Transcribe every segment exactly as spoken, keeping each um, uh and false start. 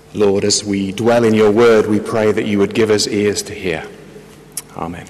Lord, as we dwell in your word, we pray that you would give us ears to hear. Amen.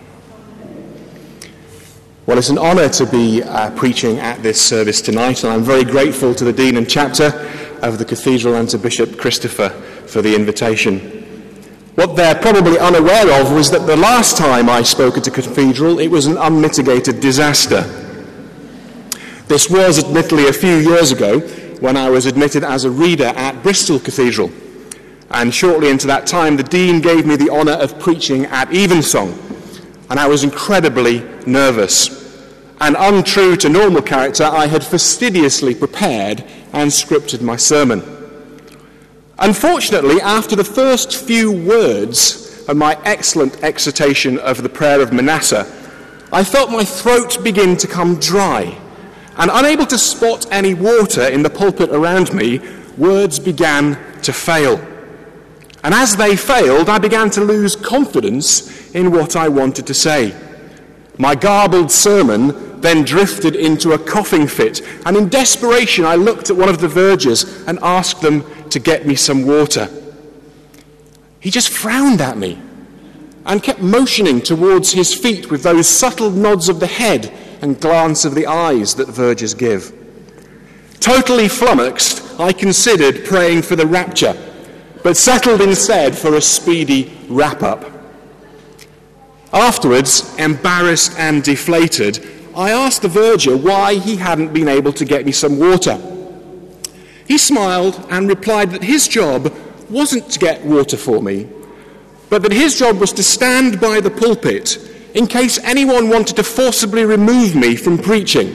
Well, it's an honour to be uh, preaching at this service tonight, and I'm very grateful to the Dean and Chapter of the Cathedral and to Bishop Christopher for the invitation. What they're probably unaware of was that the last time I spoke at the Cathedral, it was an unmitigated disaster. This was admittedly a few years ago when I was admitted as a reader at Bristol Cathedral. And shortly into that time, the Dean gave me the honour of preaching at Evensong. And I was incredibly nervous. And untrue to normal character, I had fastidiously prepared and scripted my sermon. Unfortunately, after the first few words of my excellent exhortation of the prayer of Manasseh, I felt my throat begin to come dry. And unable to spot any water in the pulpit around me, words began to fail. And as they failed, I began to lose confidence in what I wanted to say. My garbled sermon then drifted into a coughing fit, and in desperation I looked at one of the vergers and asked them to get me some water. He just frowned at me and kept motioning towards his feet with those subtle nods of the head and glance of the eyes that vergers give. Totally flummoxed, I considered praying for the rapture, but settled instead for a speedy wrap-up. Afterwards, embarrassed and deflated, I asked the verger why he hadn't been able to get me some water. He smiled and replied that his job wasn't to get water for me, but that his job was to stand by the pulpit in case anyone wanted to forcibly remove me from preaching.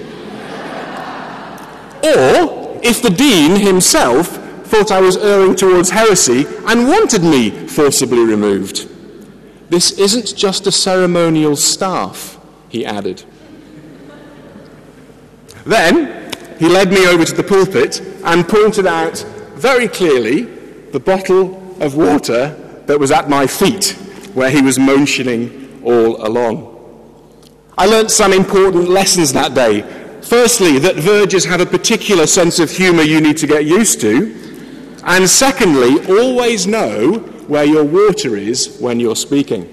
Or if the dean himself thought I was erring towards heresy and wanted me forcibly removed. This isn't just a ceremonial staff, he added. Then he led me over to the pulpit and pointed out very clearly the bottle of water that was at my feet, where he was motioning all along. I learnt some important lessons that day. Firstly, that vergers have a particular sense of humour you need to get used to. And secondly, always know where your water is when you're speaking.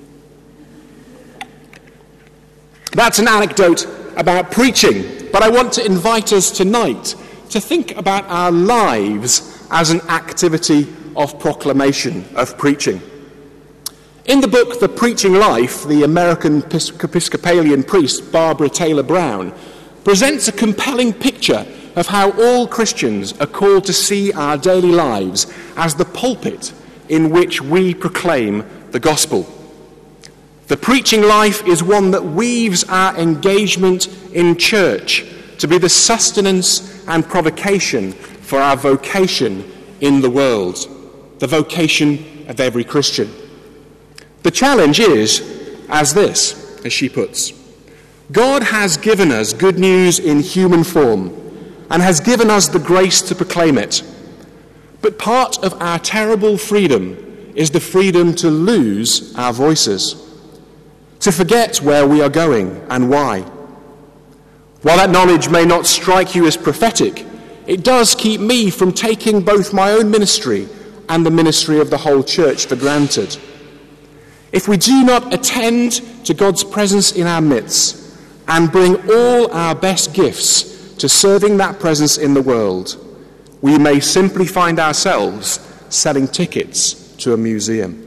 That's an anecdote about preaching, but I want to invite us tonight to think about our lives as an activity of proclamation, of preaching. In the book The Preaching Life, the American Episcopalian priest Barbara Taylor Brown presents a compelling picture of how all Christians are called to see our daily lives as the pulpit in which we proclaim the gospel. The preaching life is one that weaves our engagement in church to be the sustenance and provocation for our vocation in the world, the vocation of every Christian. The challenge is as this, as she puts, God has given us good news in human form and has given us the grace to proclaim it. But part of our terrible freedom is the freedom to lose our voices, to forget where we are going and why. While that knowledge may not strike you as prophetic, it does keep me from taking both my own ministry and the ministry of the whole church for granted. If we do not attend to God's presence in our midst and bring all our best gifts to serving that presence in the world, we may simply find ourselves selling tickets to a museum.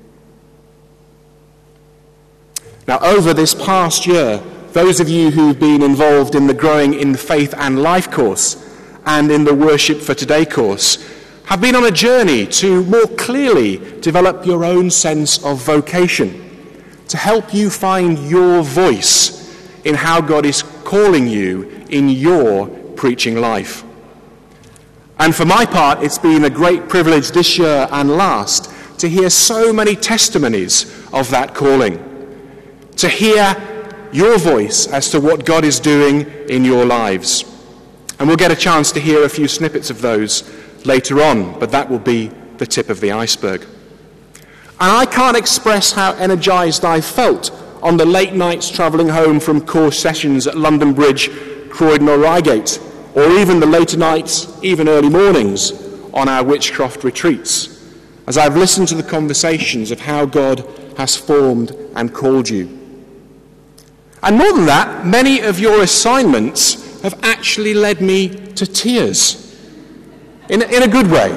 Now, over this past year, those of you who've been involved in the Growing in Faith and Life course and in the Worship for Today course have been on a journey to more clearly develop your own sense of vocation, to help you find your voice in how God is calling you in your preaching life. And for my part, it's been a great privilege this year and last to hear so many testimonies of that calling, to hear your voice as to what God is doing in your lives. And we'll get a chance to hear a few snippets of those later on, but that will be the tip of the iceberg. And I can't express how energized I felt on the late nights travelling home from course sessions at London Bridge, Croydon or Reigate, or even the later nights, even early mornings, on our witchcraft retreats. as I've listened to the conversations of how God has formed and called you. And more than that, many of your assignments have actually led me to tears, in, in a good way.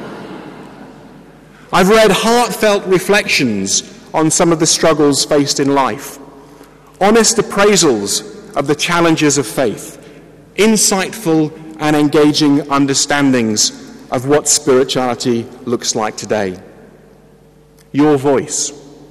I've read heartfelt reflections on some of the struggles faced in life, honest appraisals of the challenges of faith, insightful and engaging understandings of what spirituality looks like today. Your voice.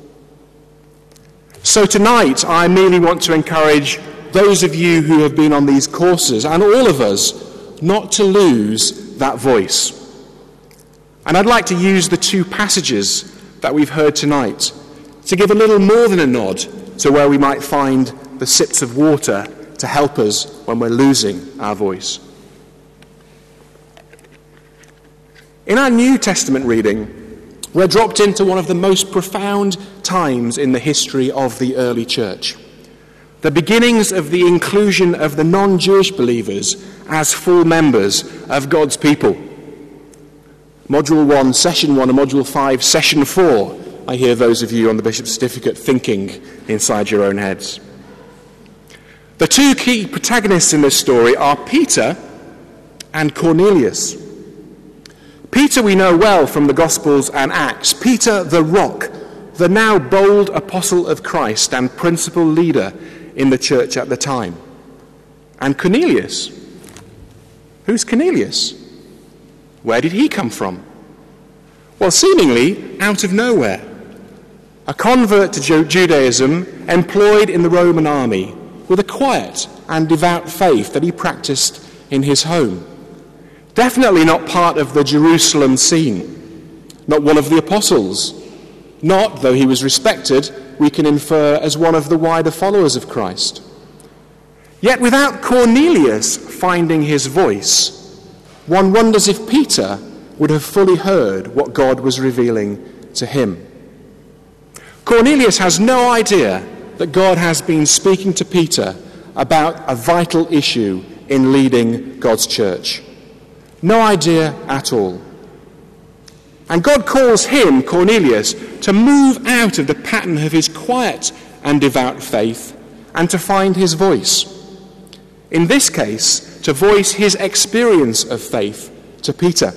So tonight, I merely want to encourage those of you who have been on these courses, and all of us, not to lose that voice. And I'd like to use the two passages that we've heard tonight to give a little more than a nod to where we might find the sips of water to help us when we're losing our voice. In our New Testament reading, we're dropped into one of the most profound times in the history of the early church. The beginnings of the inclusion of the non-Jewish believers as full members of God's people. Module one, session one, and module five, session four. I hear those of you on the Bishop's Certificate thinking inside your own heads. The two key protagonists in this story are Peter and Cornelius. Peter we know well from the Gospels and Acts. Peter the rock, the now bold apostle of Christ and principal leader in the church at the time. And Cornelius. Who's Cornelius? Where did he come from? Well, seemingly out of nowhere. A convert to Judaism, employed in the Roman army, with a quiet and devout faith that he practiced in his home. Definitely not part of the Jerusalem scene, not one of the apostles, not, though he was respected, we can infer as one of the wider followers of Christ. Yet without Cornelius finding his voice, one wonders if Peter would have fully heard what God was revealing to him. Cornelius has no idea that God has been speaking to Peter about a vital issue in leading God's church. No idea at all. And God calls him, Cornelius, to move out of the pattern of his quiet and devout faith and to find his voice. In this case, to voice his experience of faith to Peter.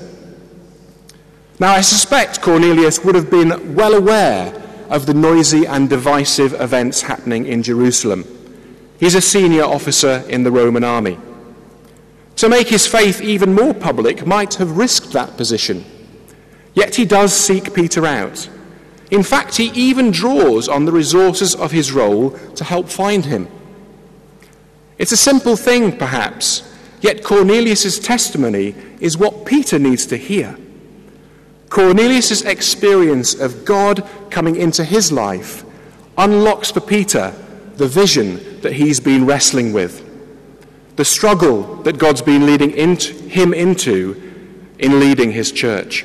Now, I suspect Cornelius would have been well aware of the noisy and divisive events happening in Jerusalem. He's a senior officer in the Roman army. To make his faith even more public might have risked that position. Yet he does seek Peter out. In fact, he even draws on the resources of his role to help find him. It's a simple thing, perhaps, yet Cornelius' testimony is what Peter needs to hear. Cornelius' experience of God coming into his life unlocks for Peter the vision that he's been wrestling with, the struggle that God's been leading into, him into in leading his church.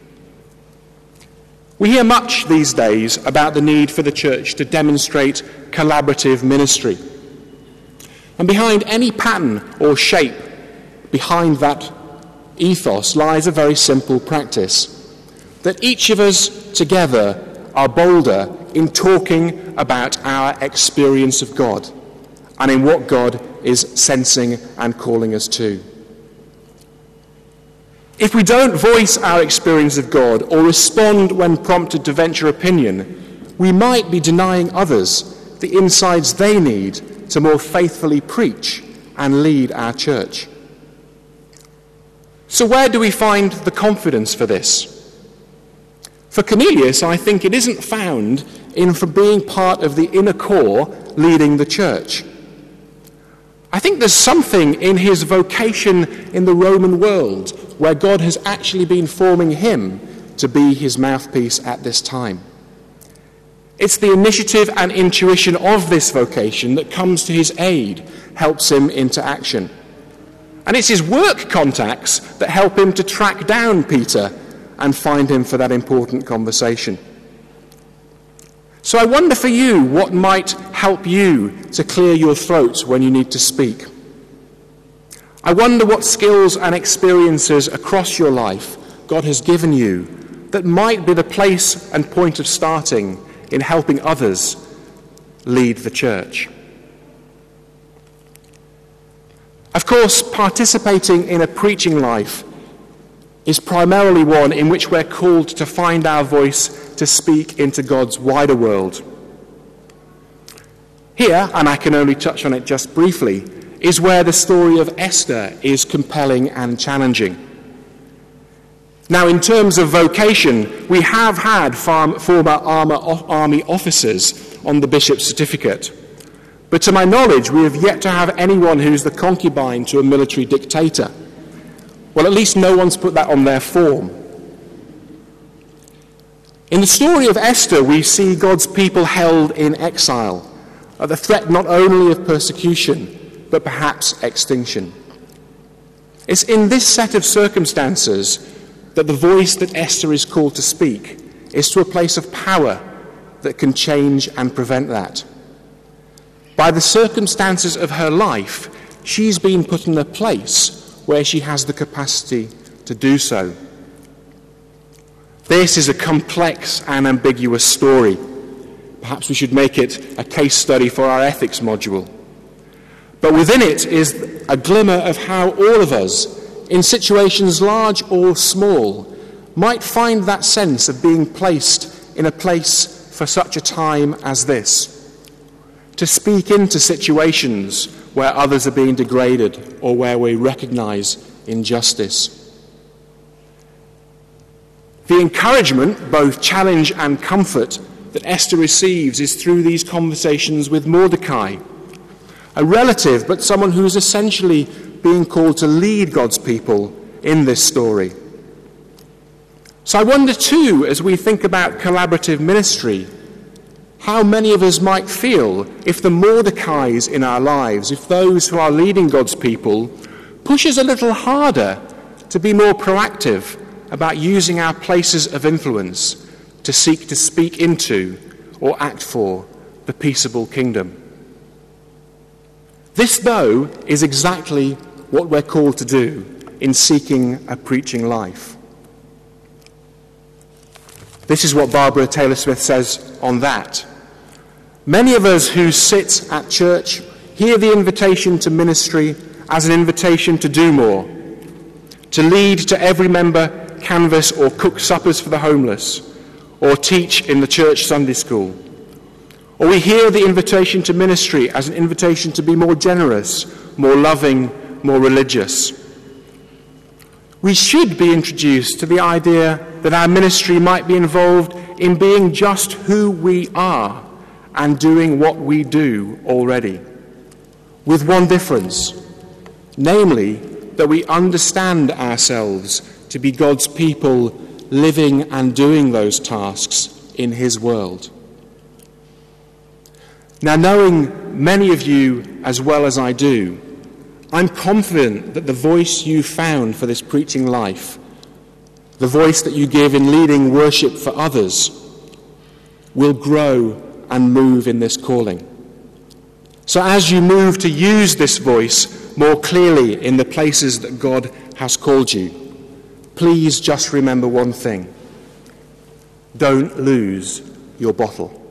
We hear much these days about the need for the church to demonstrate collaborative ministry. And behind any pattern or shape, behind that ethos, lies a very simple practice. That each of us together are bolder in talking about our experience of God and in what God is sensing and calling us to. If we don't voice our experience of God or respond when prompted to venture opinion, we might be denying others the insights they need to more faithfully preach and lead our church. So where do we find the confidence for this? For Cornelius, I think it isn't found in from being part of the inner core leading the church. I think there's something in his vocation in the Roman world where God has actually been forming him to be his mouthpiece at this time. It's the initiative and intuition of this vocation that comes to his aid, helps him into action. And it's his work contacts that help him to track down Peter and find him for that important conversation. So I wonder for you, what might help you to clear your throat when you need to speak? I wonder what skills and experiences across your life God has given you that might be the place and point of starting in helping others lead the church. Of course, participating in a preaching life is primarily one in which we're called to find our voice to speak into God's wider world. Here, and I can only touch on it just briefly, is where the story of Esther is compelling and challenging. Now, in terms of vocation, we have had farm, former army officers on the bishop's certificate. But to my knowledge, we have yet to have anyone who's the concubine to a military dictator. Well, at least no one's put that on their form. In the story of Esther, we see God's people held in exile, at the threat not only of persecution, but perhaps extinction. It's in this set of circumstances that the voice that Esther is called to speak is to a place of power that can change and prevent that. By the circumstances of her life, she's been put in a place where she has the capacity to do so. This is a complex and ambiguous story. Perhaps we should make it a case study for our ethics module. But within it is a glimmer of how all of us, in situations large or small, might find that sense of being placed in a place for such a time as this, to speak into situations where others are being degraded or where we recognize injustice. The encouragement, both challenge and comfort, that Esther receives is through these conversations with Mordecai, a relative, but someone who is essentially being called to lead God's people in this story. So I wonder too, as we think about collaborative ministry, how many of us might feel if the Mordecais in our lives, if those who are leading God's people, push us a little harder to be more proactive about using our places of influence to seek to speak into or act for the peaceable kingdom. This, though, is exactly what we're called to do in seeking a preaching life. This is what Barbara Taylor Smith says on that. Many of us who sit at church hear the invitation to ministry as an invitation to do more, to lead to every member, canvass or cook suppers for the homeless, or teach in the church Sunday school. Or we hear the invitation to ministry as an invitation to be more generous, more loving, more religious. We should be introduced to the idea that our ministry might be involved in being just who we are and doing what we do already, with one difference, namely that we understand ourselves to be God's people living and doing those tasks in his world. Now, knowing many of you as well as I do, I'm confident that the voice you found for this preaching life, the voice that you give in leading worship for others, will grow and move in this calling. So as you move to use this voice more clearly in the places that God has called you, please just remember one thing: don't lose your bottle.